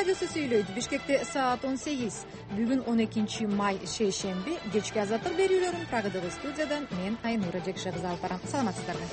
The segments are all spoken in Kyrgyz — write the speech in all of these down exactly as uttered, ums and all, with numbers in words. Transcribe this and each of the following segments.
радиосу сүйлөйт. Бишкекте саат он сегиз. Бүгүн он экинчи май шейшемби. Кечки азаттык берүүлөрүн Прагадагы студиядан мен Айнура Жекшебиз алып барам. Саламатсыздарбы?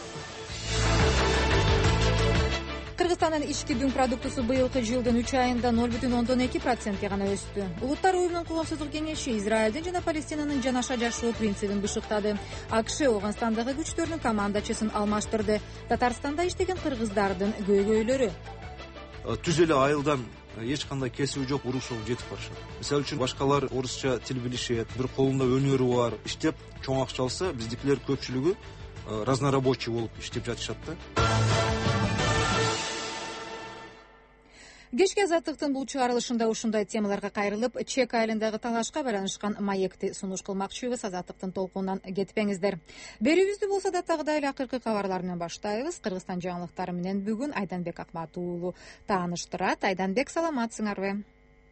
Кыргызстандын ички дүң продуктусу быйылкы жылдын үч айында ноль бүтүн ондон эки процентке гана өстү. Улуттар уюмунун коопсуздук кеңеши Израилдин жана Палестинанын жанаша жашоо принцибин бышыктады. АКШ Ооганстандагы күчтөрүнүн командачысын алмаштырды. Татарстанда иштеген кыргыздардын көйгөйлөрү. Түз эле айылдан эч кандай кесиби жок уруш болуп жетип барышат. Мисалы үчүн башкалар орусча тил билишет, бир колунда өнөрү бар, иштеп чоң акча алса, биздикилер көпчүлүгү разнорабочий болуп иштеп жатышат да. Кечки азаттыктын бул чыгарылышында ушундай темаларга кайрылып, Чек айылындагы талашка байланышкан маекти сунуш кылмакчыбыз. Азаттыктын толкунунан кетпеңиздер. Берүүбүздү болсо да тагыдай эле акыркы кабарлар менен баштайбыз. Кыргызстан жаңылыктары менен бүгүн Айданбек Акмат уулу тааныштырат. Айданбек, саламатсыңарбы?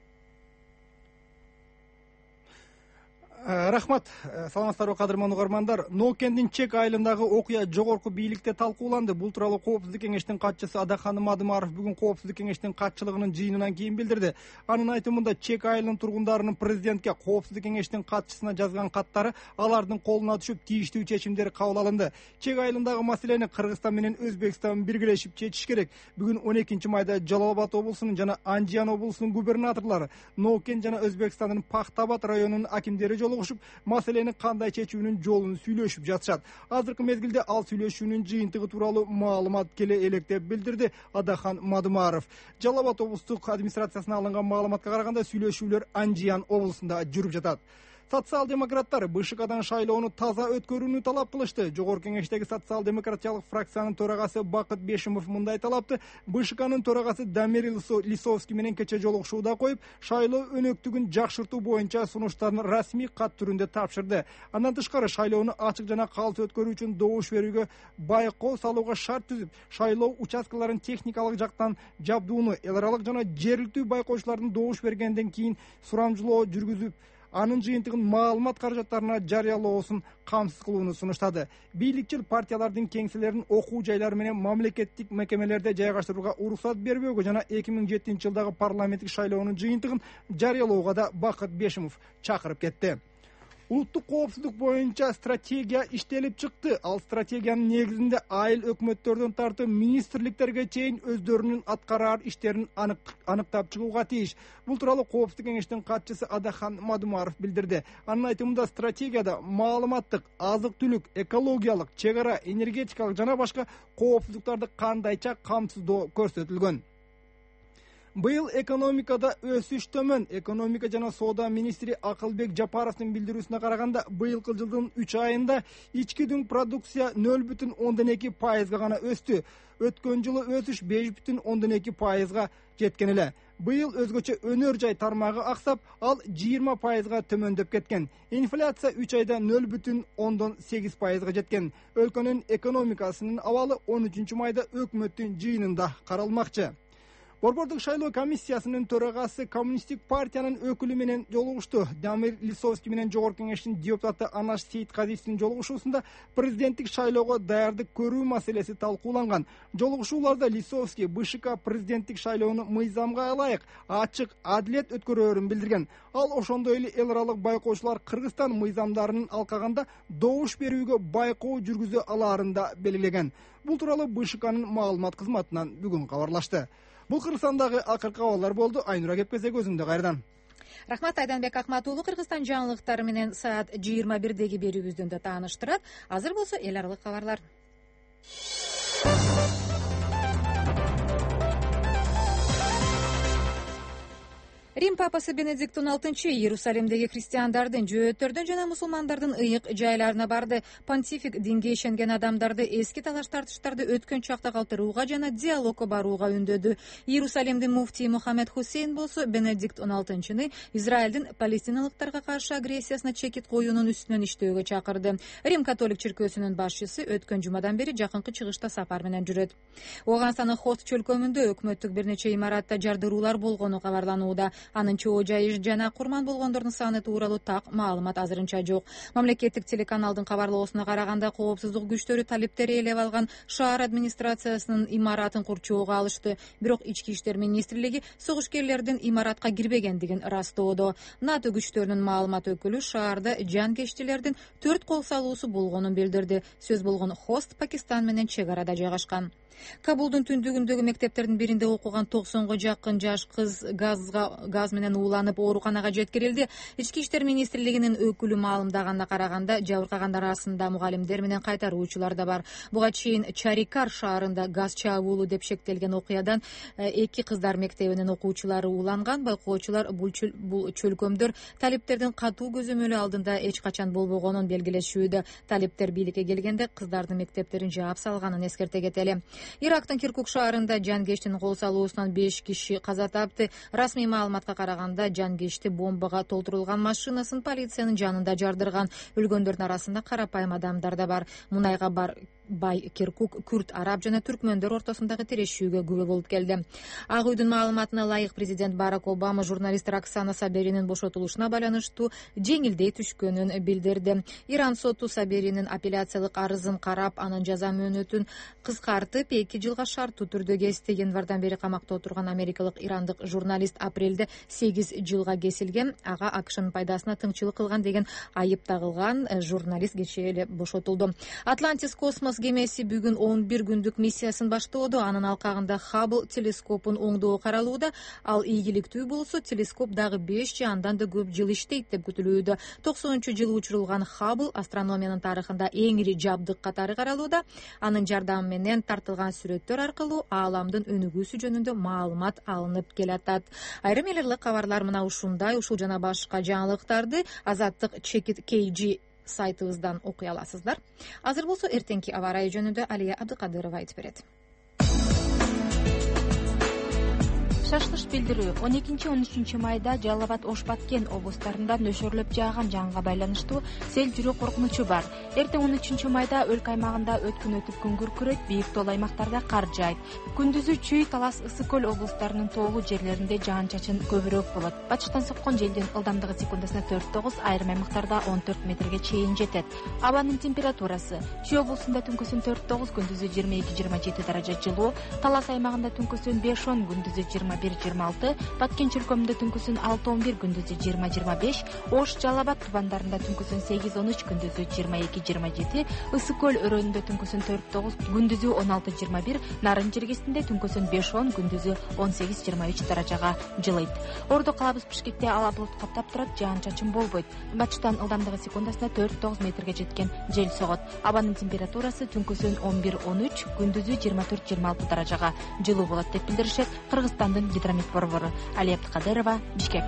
Рахмат, саламатсыздарбы кадырман угармандар. Ноокендин Чек айылындагы окуя жогорку бийликте талкууланды. Бул тууралуу Коопсуздук кеңештин катчысы Адахан Мадымаров бүгүн Коопсуздук кеңештин катчылыгынын жыйынынан кийин билдирди. Анын айтымында Чек айылынын тургундарынын президентке, Коопсуздук кеңештин катчысына жазган каттары алардын колуна түшүп, тийиштүү чечимдер кабыл алынды. Чек айылындагы маселени Кыргызстан менен Өзбекстан биргелешип чечиш керек. Бүгүн он экинчи майда Жалал Абад облусунун жана Анжиян облусунун губернаторлору, Ноокент жана Өзбекстандын Пахтабад районунун акимдери жолугушуп, маселени кандай чечүүнүн жолун сүйлөшүп жатышат. Азыркы мезгилде ал сүйлөшүүнүн жыйынтыгы тууралуу маалымат келе элек деп билдирди Адахан Мадымаров. Жалал Абад облустук администрациясына алынган маалыматка караганда сүйлөшүүлөр Анжиян облусунда жүрүп жатат. Социал-демократтар БШКдан шайлоону таза өткөрүүнү талап кылышты. Жогорку кеңештеги социал-демократиялык фракциянын төрагасы Бакыт Бешимов мындай талапты БШКнын төрагасы Дамир Лисовский менен кече жолугушууда коюп, шайлоо өнөктүгүн жакшыртуу боюнча сунуштарын расмий кат түрүндө тапшырды. Андан тышкары шайлоону ачык жана калыс өткөрүү үчүн добуш берүүгө байкоо салууга шарт түзүп, шайлоо участкаларын техникалык жактан жабдууну эл аралык жана жергиликтүү байкоочулардын добуш бергенден кийин сурамжылоо жүргүзүп, анын жыйынтыгын маалымат каражаттарына жарыялоосун камсыз кылууну сунуштады. Бийликчил партиялардын кеңселерин окуу жайлары менен мамлекеттик мекемелерде жайгаштырууга уруксат бербөөгө жана эки миң жетинчи жылдагы парламенттик шайлоонун жыйынтыгын жарыялоого да Бакыт Бешимов чакырып кетти. Улуттук коопсуздук боюнча стратегия иштелип чыкты. Ал стратегиянын негизинде айыл өкмөттөрдөн тартып министрликтерге чейин өздөрүнүн аткарар иштерин аныктап чыгууга тийиш. Бул тууралуу Коопсуздук кеңештин катчысы Адахан Мадымаров билдирди. Анын айтымында стратегияда маалыматтык, азык-түлүк, экологиялык, чек ара, энергетикалык жана башка коопсуздуктарды кандайча камсыздоо көрсөтүлгөн. Быйыл экономикада өсүш төмөн. Экономика жана соода министри Акылбек Жапаровдун билдирүүсүнө караганда, быйылкы жылдын үч айында ички дүң продукция ноль бүтүн ондон эки пайызга гана өстү. Өткөн жылы өсүш беш бүтүн ондон эки пайызга жеткен эле. Быйыл өзгөчө өнөр жай тармагы аксап, ал жыйырма пайызга төмөндөп кеткен. Инфляция үч айда ноль бүтүн ондон сегиз пайызга жеткен. Өлкөнүн экономикасынын абалы он үчүнчү майда өкмөттүн жыйынында каралмакчы. Борбордук шайлоо комиссиясынын төрагасы Коммунисттик партиянын өкүлү менен жолугушту. Дамир Лисовский менен жогорку кеңештин депутаты Анаш Сейитказиевдин жолугушуусунда президенттик шайлоого даярдык көрүү маселеси талкууланган. Жолугушууларда Лисовский БШК президенттик шайлоону мыйзамга ылайык, ачык, адилет өткөрөөрүн билдирген. Ал ошондой эле эл аралык байкоочулар Кыргызстан мыйзамдарынын алкагында добуш берүүгө байкоо жүргүзө алаарын да белгилеген. Бул тууралуу БШКнын маалымат кызматынан бүгүн кабарлашты. Бул Кыргызстандагы акыркы абалдар болду. Айнура кетпесек өзүңдө кайрадан. Рахмат, Айданбек Акмат уулу. Кыргызстан жаңылыктары менен саат жыйырма бирдеги берүүбүздөн да тааныштырат. Азыр болсо эл аралык кабарлар. Рим папасы Бенедикт он алтынчы Иерусалимдеги христиандардын, жөөттөрдүн жана мусулмандардын ыйык жайларына барды. Понтифик динге ишенген адамдарды эски талаш тартыштарды өткөн чакта калтырууга жана диалогко барууга үндөдү. Иерусалимдин муфтии Мухаммед Хусейн болсо Бенедикт он алтынчыны Израилдин палестиналыктарга каршы агрессиясына чекит коюунун үстүнөн иштөөгө чакырды. Рим католик чиркөөсүнүн башчысы өткөн жумадан бери жакынкы чыгышта сапар менен жүрөт. Ооганстандын Хост чөлкөмүндө өкмөттүк бир нече имаратта жардыруулар болгону кабарланууда. Анын чоо жайы жана курман болгондордун саны тууралуу так маалымат азырынча жок. Мамлекеттик телеканалдын кабарлоосуна караганда, коопсуздук күчтөрү талиптер ээлеп алган шаар администрациясынын имаратын курчоого алышты. Бирок ички иштер министрлиги согушкерлердин имаратка кирбегендигин растоодо. НАТО күчтөрүнүн маалымат өкүлү шаарда жанкечтилердин төрт кол салуусу болгонун билдирди. Сөз болгон Хост Пакистан менен чек арада жайгашкан. Кабулдун түндүгүндөгү мектептердин биринде окуган токсонго жакын жаш кыз газга газ менен ууланып ооруканага жеткирилди. Ички иштер министрлигинин өкүлү маалымдаганына караганда, жабыркагандар арасында мугалимдер менен кайтаруучулар да бар. Буга чейин Чарикар шаарында газ чабуулу деп шектелген окуядан эки кыздар мектебинин окуучулары ууланган. Байкоочулар бул чөлкөмдөр талиптердин катуу көзөмөлү алдында эч качан болбогонун белгилешүүдө. Талиптер бийликке келгенде кыздардын мектептерин жаап салганын эскерте кетели. Ирактын Киркук шаарында жанкечтин кол салуусунан беш киши каза тапты. Расмий маалыматка караганда, жанкечти бомбага толтурулган машинасын полициянын жанында жардырган. Өлгөндөрдүн арасында карапайым адамдар да бар. Мунайга бар бай Киркук күрт, араб жана түркмөндөр ортосундагы тирешүүгө күбө болуп келди. Ак үйдүн маалыматына ылайык, президент Барак Обама журналист Роксана Саберинин бошотулушуна байланыштуу жеңилдей түшкөнүн билдирди. Иран соту Саберинин апелляциялык арызын карап, анын жаза мөөнөтүн кыскартып эки жылга шарттуу түрдө кести. Январдан бери камакта отурган америкалык ирандык журналист апрелде сегиз жылга кесилген. Ага АКШнын пайдасына тыңчылык кылган деген айып тагылган журналист кечээ эле бошотулду. Атлантис космос кемеси бүгүн он бир күндүк миссиясын баштоодо. Анын алкагында Хаббл телескопун оңдоо каралууда. Ал ийгиликтүү болсо, телескоп дагы беш же андан да көп жыл иштейт деп күтүлүүдө. токсонунчу жылы учурулган Хаббл астрономиянын тарыхында эң ири жабдык катары каралууда. Анын жардамы менен тартылган сүрөттөр аркылуу ааламдын өнүгүүсү жөнүндө маалымат алынып келатат. Айрым эле кабарлар мына ушундай. Ушул жана башка жаңылыктарды Азаттык Чекит Кейджи сайтыбыздан окуй аласыздар. Азыр болсо эртеңки аба ырайы жөнүндө Алия Абдыкадырова айтып берет. Шашлыш билдирүү он экинчи он үчүнчү майда Жалал Абад, Ош Баткен облустарында нөшөрлөп жааган жаңга байланыштуу сел жүрүү коркунучу бар. Эртең он үчүнчү майда өлкө аймагында өткөн өтүп күн күркүрөйт, бийик тоол аймактарда кар жаайт. Күндүзү Чүй, Талас, Ысык көл облустарынын тоолуу жерлеринде жаан-чачын көбүрөөк болот. Батыштан соккон желдин ылдамдыгы секундасына төрт тогуз, айрым аймактарда он төрт метрге чейин жетет. Абанын температурасы: Чүй облусунда түнкүсүн төрт тогуз, күндүзү жыйырма эки жыйырма жети даража жылуу, Талас аймагында түнкүсүн беш он, күндүзү жыйырма бир жыйырма алты, Баткен чөлкөмүндө түнкүсүн алты он бир, күндүзү жыйырма жыйырма беш, Ош, Жалал Абад тубандарында түнкүсүн сегиз он үч, күндүзү жыйырма эки жыйырма жети, Ысык көл өрөөнүндө түнкүсүн төрт тогуз, күндүзү он алты жыйырма бир, Нарын жергесинде түнкүсүн беш он, күндүзү он сегиз жыйырма үч даражага жылыйт. Ордо калабыз Бишкекте ала булут каптап турат, жаан-чачын болбойт. Батыштан ылдамдыгы секундасына төрт тогуз метрге жеткен жел согот. Абанын температурасы түнкүсүн он бир он үч, күндүзү жыйырма төрт жыйырма алты даражага жылуу болот деп билдиришет Кыргызстандын гидромет борбору. Алия Абдыкадырова, Бишкек.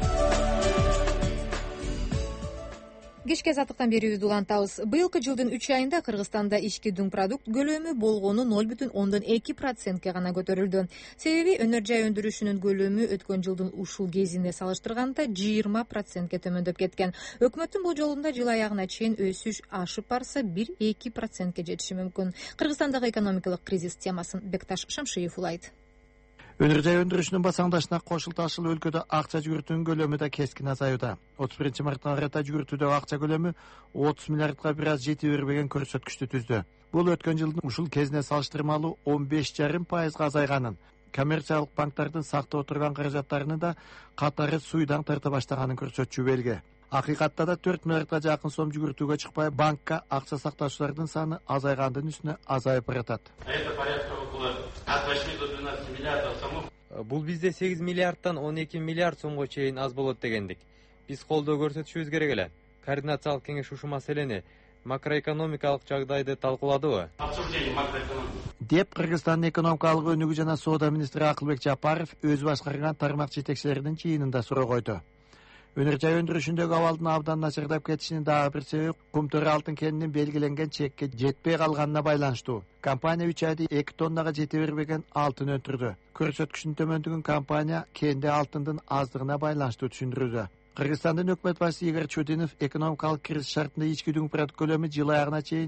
Кечке азаттыктан берүүбүздү улантабыз. Быйылкы жылдын үч айында Кыргызстанда ички дүң продукт көлөмү болгону ноль бүтүн ондон эки процентке гана көтөрүлдү. Себеби өнөр жай өндүрүшүнүн көлөмү өткөн жылдын ушул кезине салыштырганда жыйырма процентке төмөндөп кеткен. Өкмөттүн болжолунда жыл аягына чейин өсүш ашып барса бир эки процентке жетиши мүмкүн. Кыргызстандагы экономикалык кризис темасын Бекташ Шамшиев улайт. Өнөр жай өндүрүшүнүн басаңдашына кошулту өлкөдө акча жүгүртүүнүн көлөмү да кескин азаюуда. отуз биринчи марттан карата жүгүртүүдөгү акча көлөмү отуз миллиардка бир аз жете бербеген көрсөткүчтү түздү. Бул өткөн жылдын ушул кезине салыштырмалуу он беш жарым пайызга азайганын, коммерциялык банктардын сактап отурган каражаттарыны да катары суйдан тарта баштаганын көрсөтчү белги. Акыйкатта да төрт миллиардка жакын сом жүгүртүүгө чыкпай, банкка акча сактаучулардын саны азайгандын үстүнө азайып баратат. Это порядка около от восьми до двенадцати миллиардов сомов. Бул бизде сегиз миллиардтан он эки миллиард сомго чейин аз болот дегендик. Биз колдоо көрсөтүшүбүз керек эле. Координациялык кеңеш ушул маселени, макроэкономикалык жагдайды талкууладыбы? Обсуждение макроэкономики. Деп Кыргызстандын экономикалык өнүгүү жана соода министри Акылбек Жапаров өзү башкарган тармак жетекчилеринин чыйынында суроо койду. Өнөр жай өндүрүшүндөгү абалдын абдан начардап кетишинин дагы бир себеби кумтөр алтын кенинин белгиленген чекке жетпей калганына байланыштуу. Компания үч айда эки тоннага жете бербеген алтын өндүрдү. Көрсөткүчүнүн төмөндүгүн компания кенде алтындын аздыгына байланыштуу түшүндүрүүдө. Кыргызстандын өкмөт башчысы Игорь Чудинов экономикалык кризис шартында ички дүң продукт көлөмү жыл аягына чейин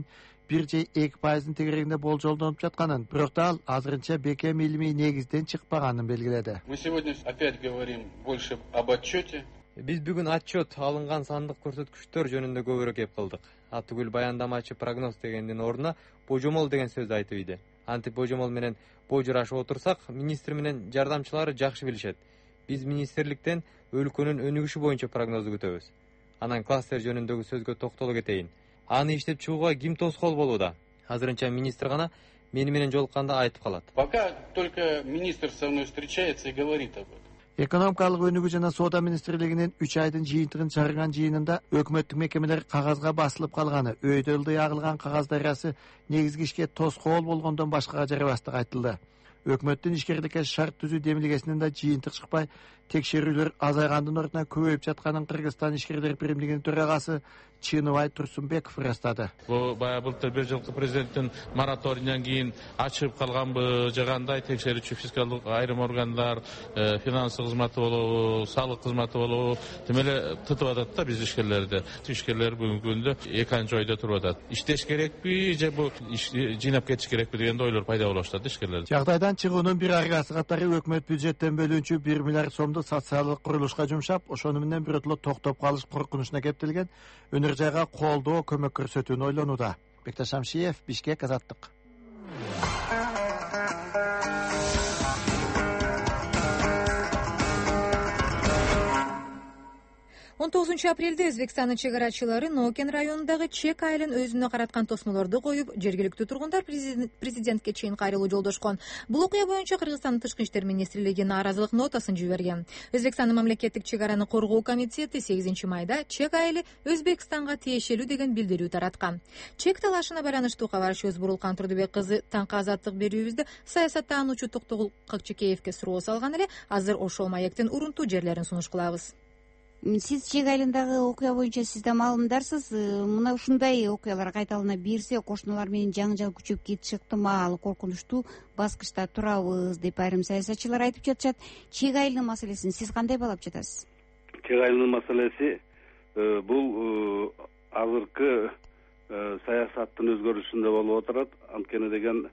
бир же эки пайыздын тегерегинде болжолдонуп жатканын, бирок да ал азырынча бекем илимий негизден чыкпаганын белгиледи. Мы сегодня опять говорим больше об отчете. Биз бүгүн отчет алынган сандык көрсөткүчтөр жөнүндө көбүрөөк эп кылдык. Атүгүл баяндамачы прогноз дегендин ордуна божомол деген сөздү айтып ийди. Антип божомол менен божурашып отурсак, министр менен жардамчылары жакшы билишет. Биз министрликтен өлкөнүн өнүгүшү боюнча прогнозду күтөбүз. Анан кластер жөнүндөгү сөзгө токтоло кетейин. Аны иштеп чыгууга ким тоскоол болууда? Азырынча министр гана мени менен жолукканда айтып калат. Пока только министр со мной встречается и говорит об этом. Экономикалык өнүгүү жана соода министрлигинин үч айдын жыйынтыгын чыгарган жыйынында өкмөттүк мекемелер кагазга басылып калганы, өйдө ылдый агылган кагаз дарыясы негизги ишке тоскоол болгондон башкага жарабастыгы айтылды. Өкмөттүн ишкерликке шарт түзүү демилгесинен да жыйынтык чыкпай, текшерүүлөр азайгандын ордуна көбөйүп жатканын Кыргызстан ишкерлер биримдигинин төрагасы Чыныбай Турсунбеков ырастады. Бул баягы былтыр бир жылкы президенттин мораторийден кийин ачылып калганбы, же кандай текшерүүчү фискалдык айрым органдар, финансы кызматы болобу, салык кызматы болобу, тим эле тытып атат да биз ишкерлерди. Ишкерлер бүгүнкү күндө экинчи ойдо туруп атат. Иштеш керекпи же бул жыйнап кетиш керекпи деген ойлор пайда болуп баштады ишкерлерде. Жагдайдан чыгуунун бир аргасы катары өкмөт бюджеттен бөлүнчү бир миллиард сомду социалдык курулушка жумшап, ошону менен биротоло токтоп калыш коркунучуна кептелген өнөр жайга колдоо, көмөк көрсөтүүнү ойлонууда. Бекташ Шамшиев, Бишкек, Азаттык. он тогузунчу апрелде Өзбекстандын чек-арачылары Нокен районундагы Чек айылын өзүнө караткан тосмолорду коюп, жергиликтүү тургундар президентке чейин кайрылуу жолдошкон. Бул окуя боюнча Кыргызстандын тышкы иштер министрлиги нааразылык нотасын жиберген. Өзбекстандын мамлекеттик чек-араны коргоо комитети сегизинчи майда Чек айылы Өзбекстанга тиешелүү деген билдирүү тараткан. Чек талашына байланыштуу кабар сөз Бурулкан Турдубек кызы таңкы азаттык берүүбүздө саясаттануучу Токтогул Какчекеевке суроо салган эле, азыр ошол маектин урунтуу жерлерин сунуш кылабыз. Сиз Чек айылындагы окуя боюнча сиз да маалымдарсыз. Мына ушундай окуялар кайталана берсе, кошуналар менен жаңжал күчөп кетиши ыктымал, коркунучтуу баскычта турабыз деп айрым саясатчылар айтып жатышат. Чек айылынын маселесин сиз кандай баалап жатасыз? Чек айылынын маселеси бул азыркы саясаттын өзгөрүшүндө болуп отурат. Анткени деген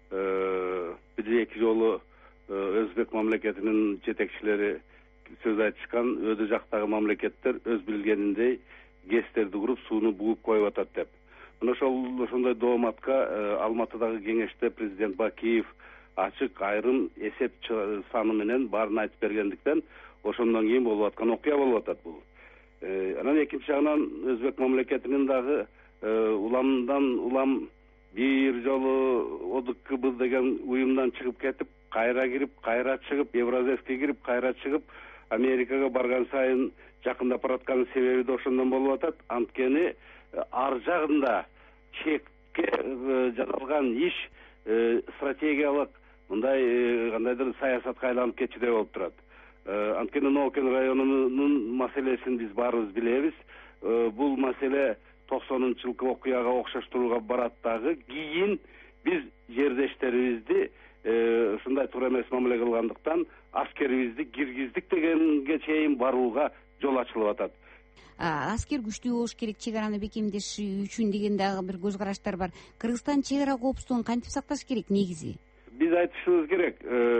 бир эки жолу Өзбек мамлекетинин жетекчилери сөз айтышкан, өдө жактагы мамлекеттер өз билгениндей гэстерди куруп, сууну бугуп коюп атат деп. Мына ошол ошондой дооматка Алматыдагы кеңеште президент Бакиев ачык айрым эсеп саны менен баарын айтып бергендиктен, ошондон кийин болуп аткан окуя болуп атат бул. Анан экинчи жагынан Өзбек мамлекетинин дагы уламдан улам бир жолу О Д К Б деген уюмдан чыгып кетип, кайра кирип, кайра чыгып, Евразеске кирип, кайра чыгып, Америкага барган сайын жакындап бараткан себеби да ошондон болуп атат. Анткени ар жагында чекке жасалган иш стратегиялык мындай кандайдыр саясатка айланып кетчүдөй болуп турат. Анткени Нокен районунун маселесин биз баарыбыз билебиз. Бул маселе токсонунчу жылкы окуяга окшоштурууга барат дагы. Кийин биз жердештерибизди ушундай туура эмес мамиле кылгандыктан аскерибизди киргиздик дегенге чейин барууга жол ачылып атат. Аскер күчтүү болуш керек чек араны бекемдеш үчүн деген дагы бир көз караштар бар. Кыргызстан чек ара коопсуздугун кантип сакташ керек негизи? Биз айтышыбыз керек.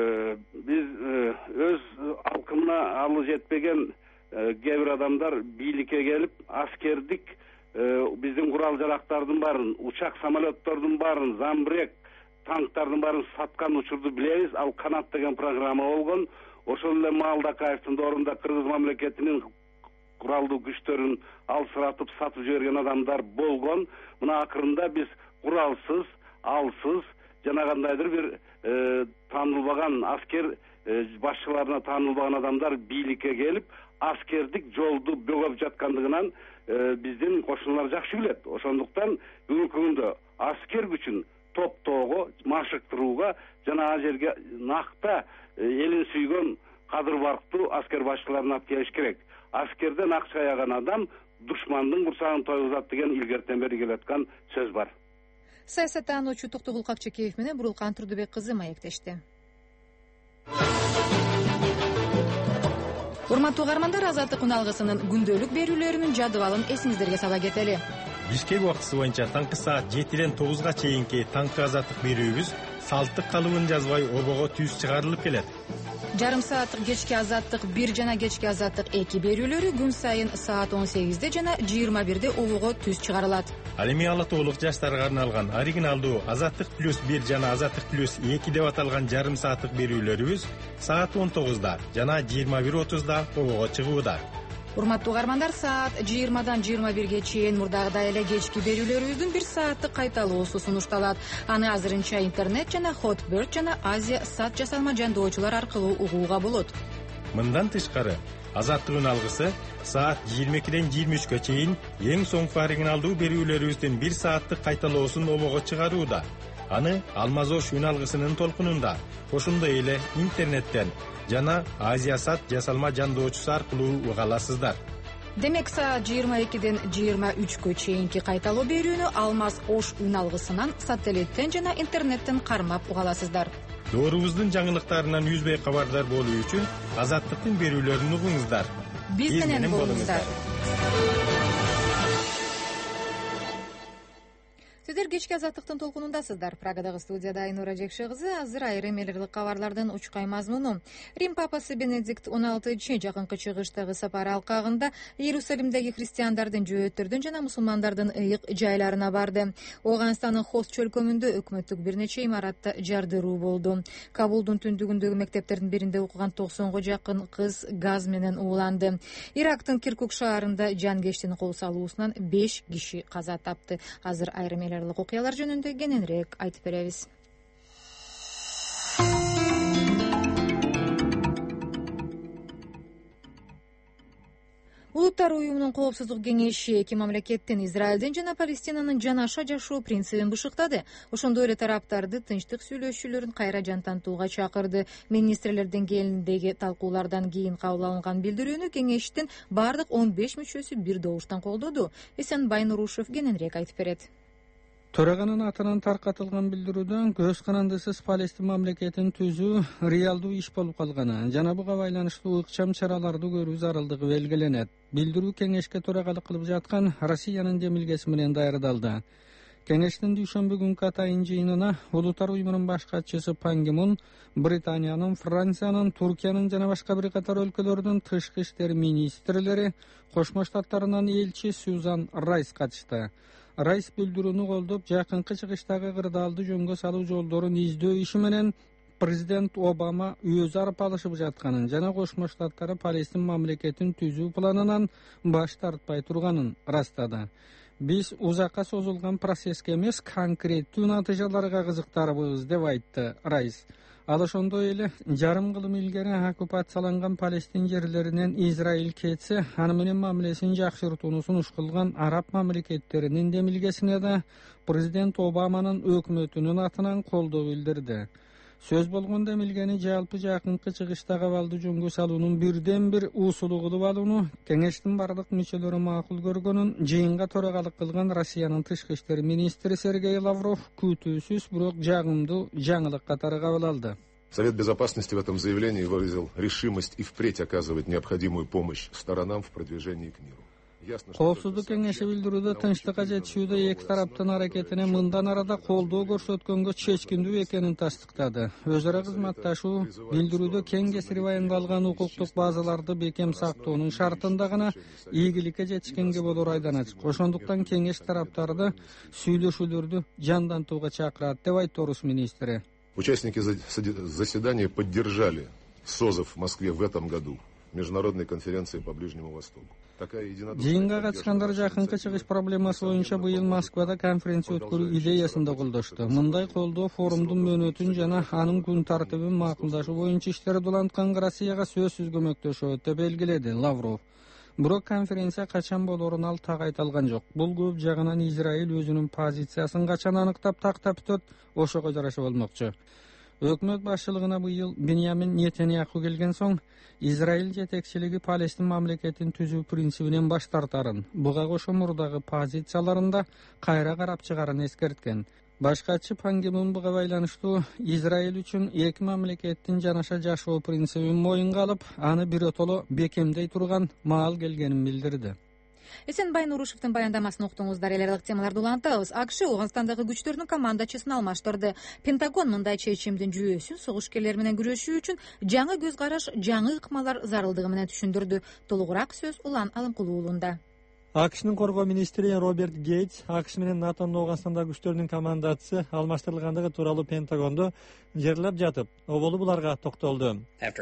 Биз өз алкымына алы жетпеген кээ бир адамдар бийликке келип, аскердик биздин курал жарактардын баарын, учак самолеттордун баарын, замбрек, танктардын баарын саткан учурду билебиз. Ал Канат деген программа болгон. Ошол эле Маалдакаевдин доорунда Кыргыз мамлекетинин куралдуу күчтөрүн алсыратып сатып жиберген адамдар болгон. Мына акырында биз куралсыз, алсыз, жана кандайдыр бир таанылбаган аскер башчыларына таанылбаган адамдар бийликке келип, аскердик жолду бөгөп жаткандыгынан биздин кошуналар жакшы билет. Ошондуктан бүгүнкү күндө аскер күчүн топтоого, машыктырууга жана ал жерге накта элин сүйгөн кадыр барктуу аскер башчыларын алып келиш керек. Аскерден акча аяган адам душмандын курсагын тойгузат деген илгертен бери келаткан сөз бар. Саясаттануучу Токтогул Какчекеев менен Бурулкан Турдубек кызы маектешти. Урматтуу угармандар, Азаттык үн алгысынын күндөлүк берүүлөрүнүн жадыбалын эсиңиздерге сала кетели. Бишкек убактысы боюнча таңкы саат жетиден тогузга чейинки таңкы азаттык берүүбүз салттык калыбын жазбай обого түз чыгарылып келет. Жарым сааттык кечки азаттык бир жана кечки азаттык эки берүүлөрү күн сайын саат он сегизде жана жыйырма бирде обого түз чыгарылат. Ал эми ала тоолук жаштарга арналган оригиналдуу азаттык плюс бир жана азаттык плюс эки деп аталган жарым сааттык берүүлөрүбүз саат он тогузда жана жыйырма бир отузда обого чыгууда. Урматтуу угармандар, саат жыйырмадан жыйырма бирге чейин мурдагыдай эле кечки берүүлөрүбүздүн бир сааттык кайталоосу сунушталат. Аны азырынча интернет жана Hotbird жана Азия сат жасалма жандоочулар аркылуу угууга болот. Мындан тышкары, азаттыгын алгысы саат жыйырма экиден жыйырма үчкө чейин эң соңку оригиналдуу берүүлөрүбүздүн бир сааттык кайталоосун обого чыгарууда. Аны Алмазош үн алгысынын толкунунда, ошондой эле интернеттен жана Азия сат жасалма жандоочусу аркылуу уга аласыздар. Демек, саат жыйырма экиден жыйырма үчкө чейинки кайталоо берүүнү Алмаз Ош үн алгысынан, сателлиттен жана интернеттен кармап уга аласыздар. Доорубуздун жаңылыктарынан үзбөй кабардар болуу үчүн азаттыктын берүүлөрүн угуңуздар. Биз менен болуңуздар. Сиздер кечки азаттыктын толкунундасыздар. Прагадагы студияда Айнура Жекше кызы. Азыр айрым элдик кабарлардын учкай мазмуну. Рим папасы Бенедикт он алтынчы жакынкы чыгыштагы сапар алкагында Иерусалимдеги христиандардын, жөөттөрдүн жана мусулмандардын ыйык жайларына барды. Оганстанын Хост чөлкөмүндө өкмөттүк бир нече имаратта жардыруу болду. Кабулдун түндүгүндөгү мектептердин биринде окуган токсонго жакын кыз газ менен ууланды. Ирактын Киркук шаарында жанкештин кол салуусунан беш киши каза тапты. Азыр айрым окуялар жөнүндө кененирээк айтып беребиз. Улуттар уюмунун коопсуздук кеңеши эки мамлекеттин, Израилдин жана Палестинанын жанаша жашоо принцибин бышыктады. Ошондой эле тараптарды тынчтык сүйлөшүүлөрүн кайра жантантууга чакырды. Министрлер деңгээлиндеги талкуулардан кийин кабыл алынган билдирүүнү кеңештин бардык он беш мүчөсү бир добуштан колдоду. Эсенбай Нурушев кененирээк айтып берет. Төраганын атынан таркатылган билдирүүдөн көз карандысыз Палестин мамлекетин түзүү реалдуу иш болуп калганы жана буга байланыштуу ыкчам чараларды көрүү зарылдыгы белгиленет. Билдирүү кеңешке төрагалык кылып жаткан Россиянын демилгеси менен даярдалды. Кеңештин дүйшөмбү күнкү атайын жыйынына Улуттар уюмунун баш катчысы Пан Ги Мун, Британиянын, Франциянын, Туркиянын жана башка бир катар өлкөлөрдүн тышкы иштер министрлери, Кошмо Штаттарынан элчи Сьюзан Райс катышты. Райс билдирүүнү колдоп, жакынкы чыгыштагы кырдаалды жөнгө салуу жолдорун издөө иши менен президент Обама өзү арып алышып жатканын жана Кошмо Штаттары Палестин мамлекетин түзүү планынан баш тартпай турганын растады. Биз узакка созулган процесске эмес, конкреттүү натыйжаларга кызыктарбыз, деп айтты Райс. Ал ошондой эле жарым кылым илгери оккупацияланган Палестин жерлеринен Израиль кетсе, аны менен мамилесин жакшыртууну сунуш кылган араб мамлекеттеринин демилгесине да президент Обаманын өкмөтүнүн атынан колдоо билдирди. Сөз болгон демилгени жалпы жакынкы чыгыштагы абалды жөнгө салуунун бирден бир усулу кылып алууну кеңештин бардык мүчөлөрү макул көргөнүн жыйынга төрагалык кылган Россиянын тышкы иштер министри Сергей Лавров күтүүсүз, бирок жагымдуу жаңылык катары кабыл алды. Совет Безопасности в этом заявлении выразил решимость и впредь оказывать необходимую помощь сторонам в продвижении к миру. Коопсуздук кеңеши билдирүүдө тынчтыкка жетишүүдө эки тараптын аракетине мындан арада колдоо көрсөткөнгө чечкиндүү экенин тастыктады. Өз ара кызматташуу билдирүүдө кең кесири баяндалган укуктук базаларды бекем сактоонун шартында гана ийгиликке жетишкенге болор айдан ачык. Ошондуктан кеңеш тараптарды сүйлөшүүлөрдү жандантууга чакырат, деп айтты орус министри. Участники заседания поддержали созыв в Москве в этом году международной конференции по Ближнему Востоку. Жыйынга катышкандар жакынкы чыгыш проблемасы боюнча быйыл Москвада конференция өткөрүү идеясын да колдошту. Мындай колдоо форумдун мөөнөтүн жана анын күн тартибин макулдашуу боюнча иштерди уланткан Россияга сөзсүз көмөктөшөт, деп белгиледи Лавров. Бирок конференция качан болорун ал так айта алган жок. Бул көп жагынан Израиль өзүнүн позициясын качан аныктап тактап өтөт, ошого жараша болмокчу. Өкмөт башчылыгына быйыл Беньямин Нетаньяху келген соң, Израиль жетекчилиги Палестин мамлекетин түзүү принцибинен баш тартарын, буга кошо мурдагы позицияларында кайра карап чыгарын эскерткен. Башкачы Пан Ги Мун буга байланыштуу Израиль үчүн эки мамлекеттин жанаша жашоо принцибин моюнга алып, аны биротоло бекемдей турган маал келгенин билдирди. Эсенбай Нурушевдин баяндамасын уктуңуздар. Эл аралык темаларды улантабыз. АКШ Ооганстандагы күчтөрдүн командачысын алмаштырды. Пентагон мындай чечимдин жүйөсүн согушкерлер менен күрөшүү үчүн жаңы көз караш, жаңы ыкмалар зарылдыгы менен түшүндүрдү. Толугураак сөз Улан Алымкулуу уулунда. АКШнын коргоо министри Роберт Гейтс АКШ менен НАТОнун Ооганстандагы күчтөрүнүн командачысы алмаштырылгандыгы тууралуу Пентагондо жерлеп жатып, оболу буларга токтолду.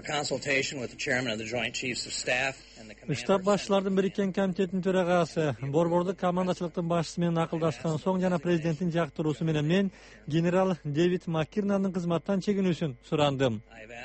Штаб башчылардын бириккен комитетинин төрагасы, борбордук командачылыктын башчысы менен акылдашкан соң жана президенттин жактыруусу менен мен генерал Дэвид Маккирнандын кызматтан чегинүүсүн сурандым.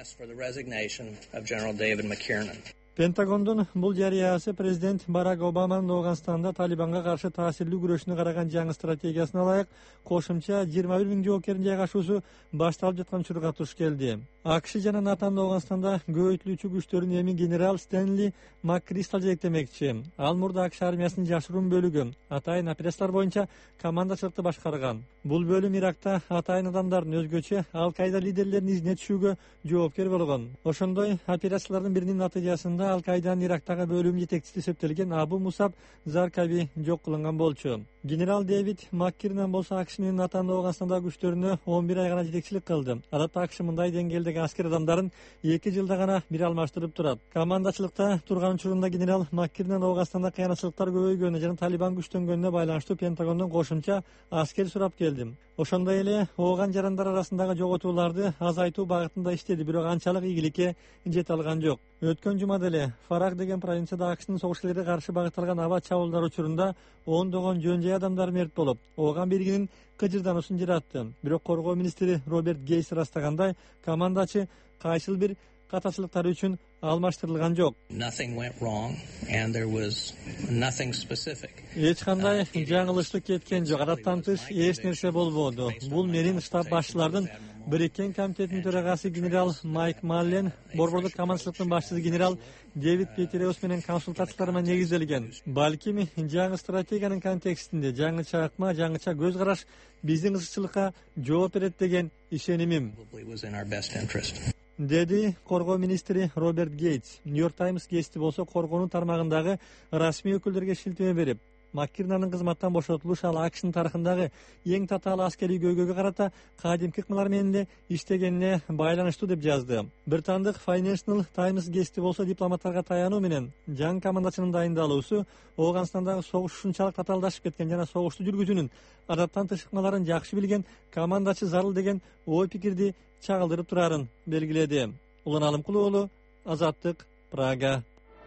Пентагондун бул жарыясы президент Барак Обаманын Ооганстанда Талибанга каршы таасирлүү күрөшүнө караган жаңы стратегиясына ылайык кошумча жыйырма бир миң жоокердин жайгашуусу башталып жаткан учурга туш келди. АКШ жана НАТОнун Ооганстанда көбөйтүлүүчү күчтөрүн эми генерал Стенли МакКристал жетектемекчи. Ал мурда АКШ армиясынын жашыруун бөлүгү атайын операциялар боюнча командачылыкты башкарган. Бул бөлүм Иракта атайын адамдардын өзгөчө Ал-Кайда лидерлеринин изине түшүүгө жоопкер болгон. Ошондой операциялардын биринин натыйжасында Ал-Кайданын Ирактагы бөлүм жетекчиси эсептелген Абу Мусаб Заркаби жок кылынган болчу. Генерал Дэвид Маккирнан болсо АКШ менен НАТОнун Ооганстандагы күчтөрүнө он бир ай гана жетекчилик кылды. Адатта АКШ мындай деңгээлдеги аскер адамдарын эки жылда гана бир алмаштырып турат. Командачылыкта турган учурунда генерал Маккирнан Ооганстанда кыянатчылыктар көбөйгөнүнө жана Талибан күчтөнгөнүнө байланыштуу Пентагондон кошумча аскер сурап келди. Ошондой эле ооган жарандар арасындагы жоготууларды азайтуу багытында иштеди, бирок анчалык ийгиликке жете алган жок. Өткөн жумада эле Фарак деген провинцияда АКШнын согушкерлерге каршы багытталган аба чабуулдар учурунда ондогон жөн жай адамдар мерт болуп, ооган биригинин кыжырдануусун жаратты. Бирок коргоо министри Роберт Гейтс ырастагандай, командачы кайсыл бир катачылыктары үчүн алмаштырылган жок. Эч кандай жаңылыштык кеткен жок, адаттан тыш эч нерсе болбоду. Бул менин штаб башчылардын бириккен комитетинин төрагасы генерал Майк Маллен, борбордук командачылыктын башчысы генерал Дэвид Петереус менен консультацияларыма негизделген. Балким жаңы стратегиянын контекстинде жаңыча ыкма, жаңыча көз караш биздин кызыкчылыкка жооп берет деген ишенимим, деди коргоо министри Роберт Гейтс. Нью-Йорк Таймс гезити болсо коргоонун тармагындагы расмий өкүлдөргө шилтеме берип, Маккирнанын кызматтан бошотулушу ал АКШнын тарыхындагы эң татаал аскерий көйгөйгө карата кадимки ыкмалар менен эле иштегенине байланыштуу деп жазды. Британдык Financial Times гезити болсо дипломаттарга таянуу менен жаңы командачынын дайындалуусу Ооганстандагы согуш ушунчалык татаалдашып кеткен жана согушту жүргүзүүнүн адаттан тыш ыкмаларын жакшы билген командачы зарыл деген ой пикирди чагылдырып турарын белгиледи. Улан Алымкулуу уулу, Азаттык, Прага.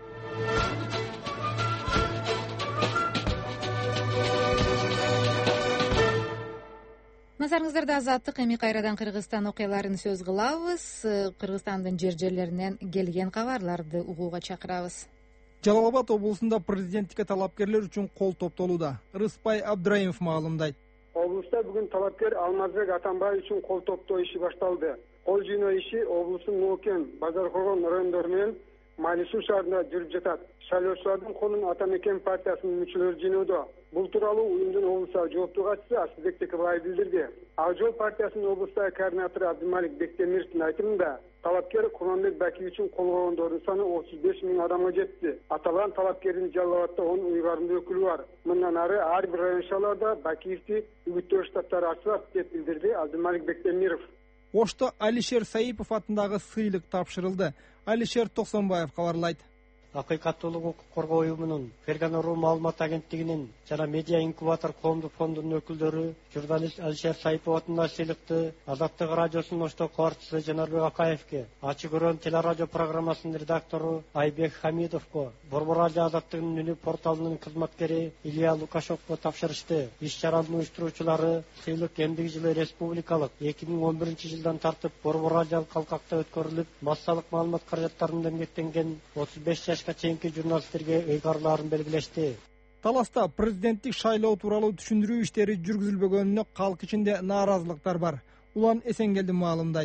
Назарыңыздарда Азаттык. Эми кайрадан Кыргызстан окуяларын сөз кылабыз. Кыргызстандын жер жерлеринен келген кабарларды угууга чакырабыз. Жалал Абад облусунда президенттикке талапкерлер үчүн кол топтолууда. Рыспай Абдраимов маалымдайт. Облуста бүгүн талапкер Алмазбек Атамбай үчүн кол топтоо иши башталды. Кол жыйноо иши облустун Ноокен, Базаркоргон райондору менен Майлысуу шаарында жүрүп жатат. Шайлоочулардын колун Атамекен партиясынын мүчөлөрү жыйноодо. Бул тууралуу уюмдун облустагы жооптуу катчысы Асылбек Текебай билдирди. Ак жол партиясынын облустагы координатору Абдымалик Бектемировдун айтымында, талапкер Курманбек Баки үчүн кол койгондордун саны отуз беш миң адамга жетти. Аталган талапкердин Жалал Абадта он уйгарымдуу өкүлү бар. Мындан ары ар бир район шаарларда Бакиевди үгүттөө штабтары ачылат деп билдирди Абдымалик Бектемиров. Ошто Алишер Саипов атындагы сыйлык тапшырылды. Алишер Токсонбаев кабарлайт. Акыйкаттуулук укук коргоо уюмунун, Ферганору маалымат агенттигинин жана Медиа инкубатор коомдук фондунун өкүлдөрү журналист Алишер Саипов атындагы сыйлыкты Азаттык радиосунун Ошто кубарчысы Жанарбек Акаевке, Ачык өрөөн телерадио программасынын редактору Айбек Хамидовго, Борбор радио Азаттыгынын үнү порталынын кызматкери Илья Лукашовго тапшырышты. Иш чаранын уюштуруучулары сыйлык эмдиги жылы республикалык эки миң он биринчи жылдан тартып Борбор радио калкакта өткөрүлүп, массалык маалымат каражаттарында эмгектенген отуз беш жашка чейинки журналисттерге ыйгарылаарын белгилешти. Таласта президенттик шайлоо тууралуу түшүндүрүү иштери жүргүзүлбөгөнүнө калк ичинде нааразылыктар бар. Улан Эсенгелди маалымдайт.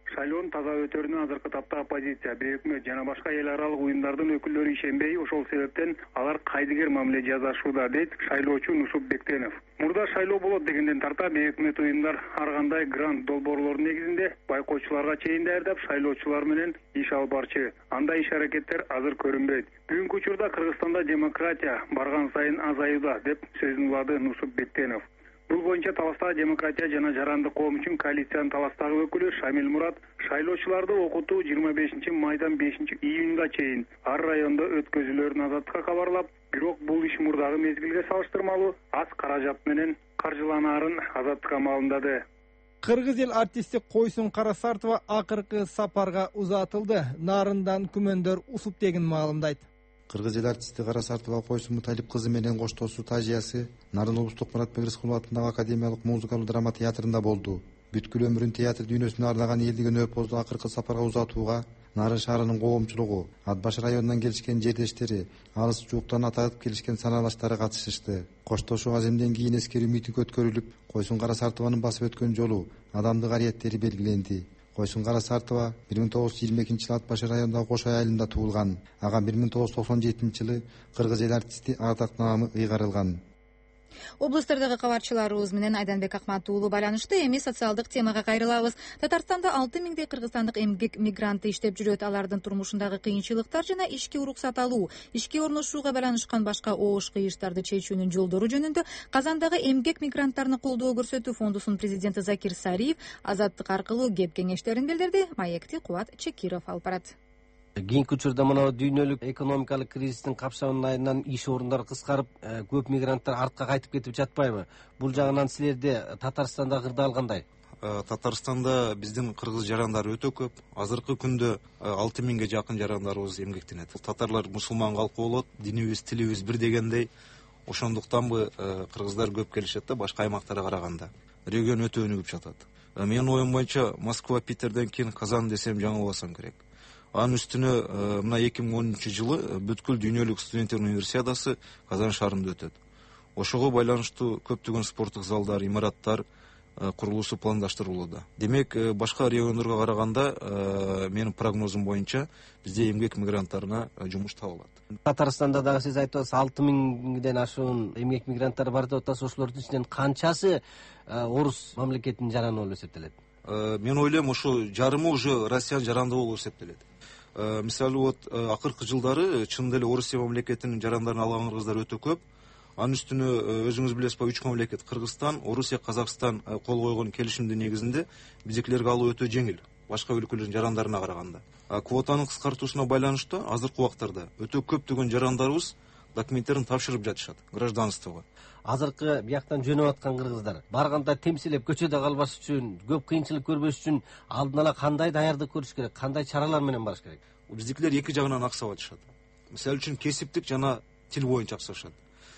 шайлоонун таза өтөрүнө азыркы тапта оппозиция, бейөкмөт жана башка эл аралык уюмдардын өкүлдөрү ишенбей, ошол себептен алар кайдыгер мамиле жасашууда, дейт шайлоочу Нусуп Бектенов. Мурда шайлоо болот дегенден тарта бейөкмөт уюмдар ар кандай грант долбоорлор негизинде байкоочуларга чейин даярдап, шайлоочулар менен иш алып барчу. Андай иш аракеттер азыр көрүнбөйт. Бүгүнкү учурда Кыргызстанда демократия барган сайын азаюуда, деп сөзүн улады Нусуп Бектенов. Бул боюнча Таластагы демократия жана жарандык коом үчүн коалициянын Таластагы өкүлү Шамил Мурат шайлоочуларды окутуу жыйырма бешинчи майдан бешинчи июнга чейин ар райондо өткөзүлөрүн азаттыкка кабарлап, бирок бул иш мурдагы мезгилге салыштырмалуу аз каражат менен каржыланаарын азаттыкка маалымдады. Кыргыз эл артисти Койсун Карасартова акыркы сапарга узатылды. Нарындан күмөндөр усуп деген маалымдайт. Кыргыз эл артисти Карасартова Койсун Муталип кызы менен коштошуу тажыясы Нарын облустук Муратбек Рыскулов атындагы академиялык музыкалык драма театрында болду. Бүткүл өмүрүн театр дүйнөсүнө арнаган элдиген өпөздү акыркы сапарга узатууга Нарын шаарынын коомчулугу, Ат баш районунан келишкен жердештери, алыс жууктан аталып келишкен санаалаштары катышышты. Коштошуу аземден кийин эскерүү митинг өткөрүлүп, Койсун Карасартованын басып өткөн жолу, адамдык арияттери белгиленди. Койсун Карасартова бир миң тогуз жүз жыйырма экинчи жылы Ат баш районундагы Кош Ай айылында туулган. Ага бир миң тогуз жүз токсон жетинчи жылы Кыргыз эл артисти атак наамы ыйгарылган. Облустардагы кабарчыларыбыз менен Айданбек Акмат уулу байланышты. Эми социалдык темага кайрылабыз. Татарстанда алты миңдей кыргызстандык эмгек мигранты иштеп жүрөт. Алардын турмушундагы кыйынчылыктар жана ишке уруксат алуу, ишке орношууга байланышкан башка оош кыйыштарды чечүүнүн жолдору жөнүндө Казандагы эмгек мигранттарына колдоо көрсөтүү фондусунун президенти Закир Сариев азаттык аркылуу кеп кеңештерин билдирди. Маекти Кубат Чекиров алып барат. Кийинки учурда мына дүйнөлүк экономикалык кризистин капшагынын айынан иш орундары кыскарып, көп мигранттар артка кайтып кетип жатпайбы? Бул жагынан силерде Татарстанда кырдаал кандай? Татарстанда биздин кыргыз жарандар өтө көп. Азыркы күндө алты миңге жакын жарандарыбыз эмгектенет. Татарлар мусулман калкы болот, динибиз, тилибиз бир дегендей. Ошондуктанбы кыргыздар көп келишет да башка аймактарга караганда. Регион өтө өнүгүп жатат. Менин оюм боюнча Москва, Питерден кийин Казан десем жаңылбасам керек. Анын үстүнө мына эки миң онунчу жылы бүткүл дүйнөлүк студенттер универсиадасы Казан шаарында өтөт. Ошого байланыштуу көптөгөн спорттук залдар, имараттар курулуусу пландаштырылууда. Демек, башка региондорго караганда менин прогнозум боюнча бизде эмгек мигранттарына жумуш табылат. Татарстанда дагы сиз айтып атасыз, алты миңден ашуун эмгек мигранттар бар деп атасыз. Ошолордун ичинен канчасы орус мамлекетинин жараны болуп эсептелет? Мен ойлойм, ошо жарымы уже Россиянын жарандыгы болуп эсептелет. Мисалы, вот акыркы жылдары чын деле Орусия мамлекетинин жарандарын алган кыргыздар өтө көп. Анын үстүнө өзүңүз билесизби, үч мамлекет Кыргызстан, Орусия, Казакстан кол койгон келишимдин негизинде биздикилерге алуу өтө жеңил, башка өлкөлөрдүн жарандарына караганда. Квотанын кыскартуусуна байланыштуу азыркы убактарда өтө көптөгөн жарандарыбыз документтерин тапшырып жатышат гражданствого. Азыркы бияктан жөнөп аткан кыргыздар барганда темселеп көчөдө калбаш үчүн, көп кыйынчылык көрбөш үчүн алдын ала кандай даярдык көрүш керек, кандай чаралар менен барыш керек? Биздикилер эки жагынан аксап атышат. Мисалы үчүн кесиптик жана тил боюнча аксашат.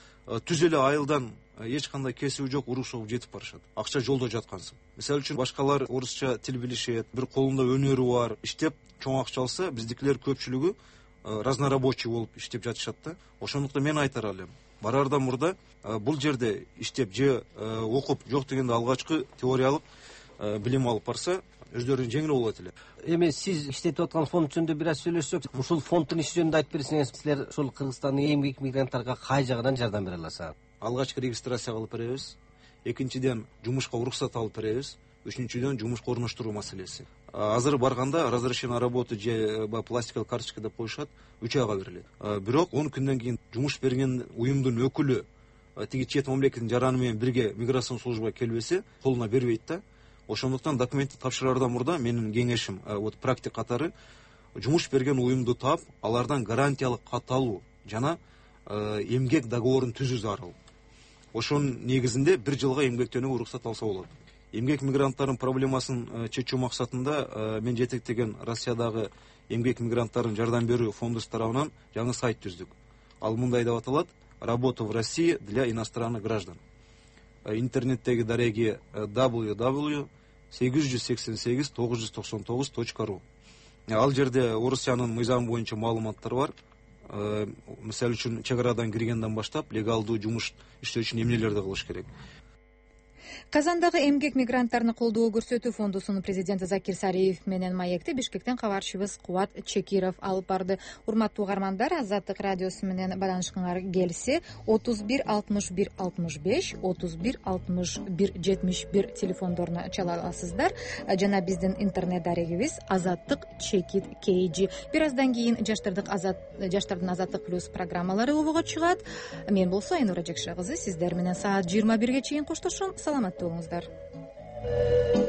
Түз эле айылдан эч кандай кесиби жок уруш болуп жетип барышат. Акча жолдо жаткансың. Мисалы үчүн башкалар орусча тил билишет, бир колунда өнөрү бар, иштеп чоң акча алса, биздикилер көпчүлүгү разнорабочий болуп иштеп жатышат да. Ошондуктан мен айтар элем, барардан мурда бул жерде иштеп же окуп, жок дегенде алгачкы теориялык билим алып барса, өздөрүнүн жеңил болот эле. Эми сиз иштетип аткан фонд жөнүндө бир аз сүйлөшсөк, ушул фонддун иши жөнүндө айтып берсеңиз, силер ушул Кыргызстандын эмгек мигранттарга кай жагынан жардам бере аласыздар? Алгачкы регистрация кылып беребиз. Экинчиден жумушка уруксат алып беребиз. Үчүнчүдөн жумушка орноштуруу маселеси. Азыр барганда разрешение на работу же пластиковый карточка деп коюшат, үч айга берилет. Бирок он күндөн кийин жумуш берген уюмдун өкүлү тиги чет мамлекеттин жараны менен бирге миграцион службага келбесе, колуна бербейт да. Ошондуктан документти тапшыраардан мурда менин кеңешим, вот практик катары, жумуш берген уюмду таап, алардан гарантиялык кат алуу жана эмгек договорун түзүү зарыл. Ошонун негизинде бир жылга эмгектенүүгө уруксат алса болот. Эмгек мигранттардын проблемасын чечүү максатында мен жетектеген Россиядагы эмгек мигранттардын жардам берүү фонду тарабынан жаңы сайт түздүк. Ал мындай деп аталат: «Работа в России для иностранных граждан». Интернеттеги дареги дабл ю дабл ю точка сегиз жүз сексен сегиз тогуз жүз токсон тогуз точка ру. Ал жерде Орусиянын мыйзамы боюнча маалыматтар бар. Мисалы үчүн чек арадан киргенден баштап легалдуу жумуш иштөө үчүн эмнелерди кылыш керек. казандагы эмгек мигранттарын колдоо көрсөтүү фондусунун президенти Закир Сариев менен маекти Бишкектен кабарчыбыз Кубат Чекиров алып барды. Урматтуу угармандар, Азаттык радиосу менен байланышкыңар келсе отуз бир алтымыш бир алтымыш беш отуз бир алтымыш бир жетимиш бир телефондоруна чала аласыздар жана биздин интернет дарегибиз азаттык чекит kg. Бир аздан кийин жаштардык азат жаштардын азаттык плюс программалары обого чыгат. Мен болсо Айнура Жекше кызы сиздер менен саат жыйырма бирге чейин коштошом. Саламатта болуңуздар.